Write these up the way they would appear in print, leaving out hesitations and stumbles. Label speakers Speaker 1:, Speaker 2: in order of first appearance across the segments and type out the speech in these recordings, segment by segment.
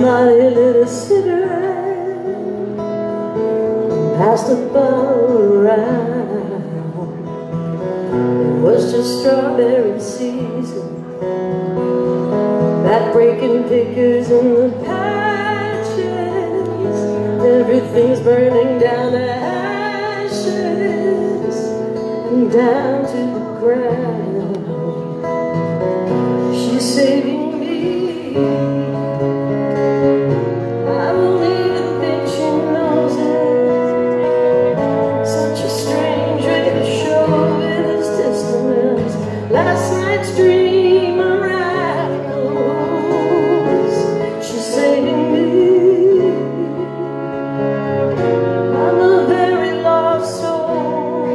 Speaker 1: mighty little cigarette, passed a bottle around. It was just strawberry season, back-breaking pickers in the patches. Everything's burning down to ashes and down to the ground. She's saving me. I don't even think she knows it. Such a strange way to show it as distance. Last night's dream unravels. She's saving me. I'm a very lost soul.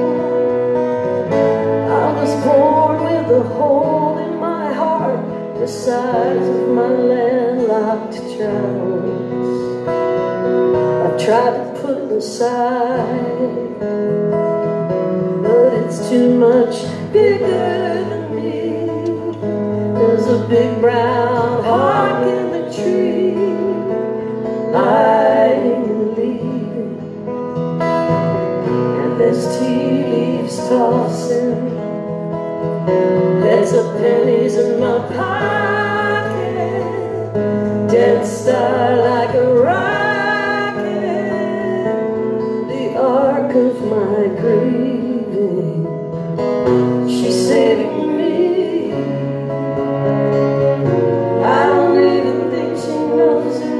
Speaker 1: I was born with a hole in my heart the size of my landlocked chalice. I tried to put it aside, but it's too much bigger than me. There's a big brown hawk in the tree, lying and leaving, and there's tea leaves tossing, heads of pennies in my pocket, dead star like a rocket, the arc of my grieving. She's saving me. I don't even think she knows it.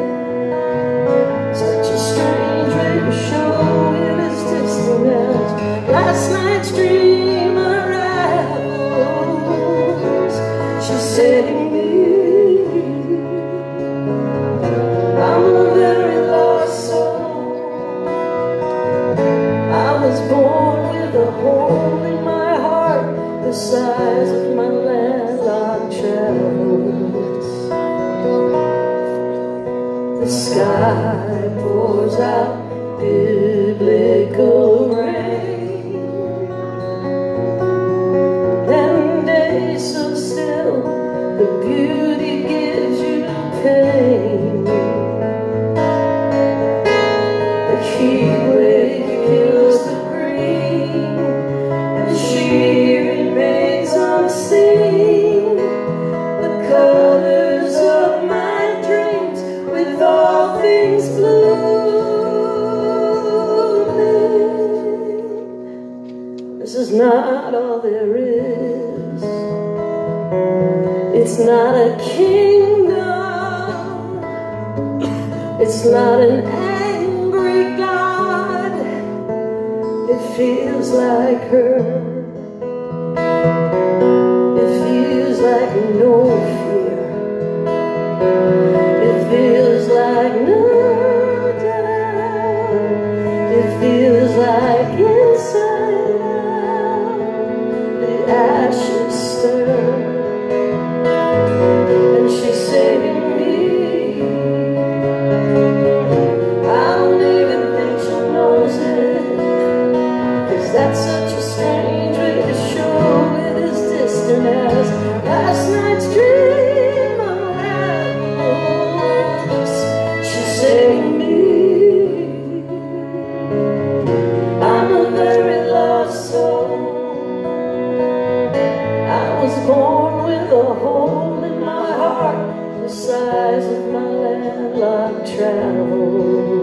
Speaker 1: Such a strange way to show it as distant as last night's dream unravels. She's saving me. I'm a very lost soul. I was born with a hole in my heart the size of my landlocked chalice. The sky pours out biblical rain, and days so still, the beauty gives you pain. The heat wave kills the green, and she remains unseen. The colors of my dreams, with all things blooming. This is not all there is. It's not a kingdom. It's not an angry God. It feels like her. It feels like no fear. It feels like no doubt. It feels like inside out the ashes stir, and she's saving me. I don't even think she knows it, 'cause that's such a strange way to show it as distant as last night's dream unravels. She's saving me. I'm a very lost soul. I was born with a hole in my heart the size of my landlocked travels.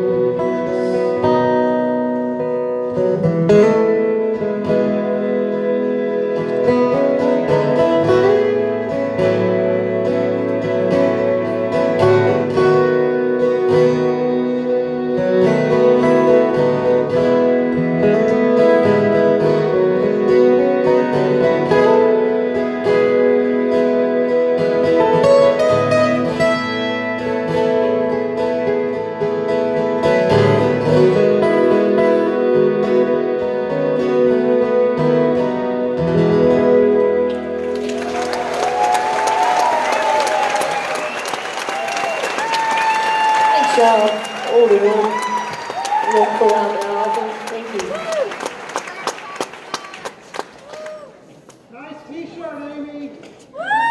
Speaker 1: Job, older one, and we'll pull out the album. Thank you.
Speaker 2: Nice t-shirt, Amy.